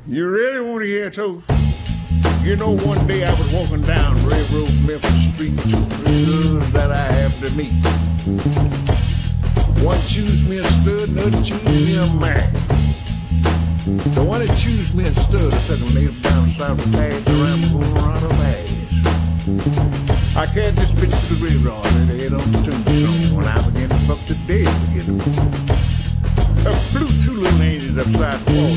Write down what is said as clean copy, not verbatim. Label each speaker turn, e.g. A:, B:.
A: You really want to hear a toast? You know, one day I was walking down Railroad Memphis Street, two girls that I happened to meet. One choose me a stud, another choose me a man. The one that choose me a stud, I took him nailed down south of Pass around Colorado Pass. I carried this bitch to the graveyard and they head on the tombstone when I began to fuck the dead again. I flew two little angels upside the wall.